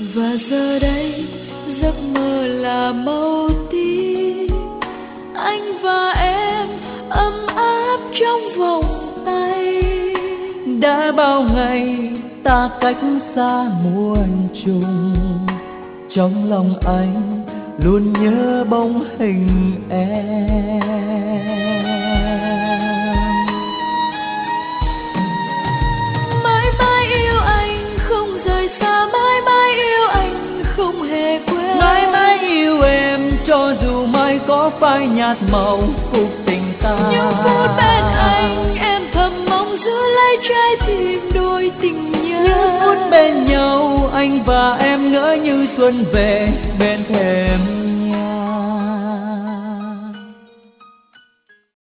Và giờ đây giấc mơ là màu tím, anh và em ấm áp trong vòng tay. Đã bao ngày ta cách xa muôn trùng, trong lòng anh luôn nhớ bóng hình em. Mãi mãi yêu anh không rời xa, mãi mãi yêu anh không hề quên. Mãi mãi yêu em cho dù mai có phai nhạt màu cuộc tình ta. Những phút bên anh em thầm mong giữ lấy trái tim đôi tình nhân. Những phút bên nhau anh và em ngỡ như xuân về bên thềm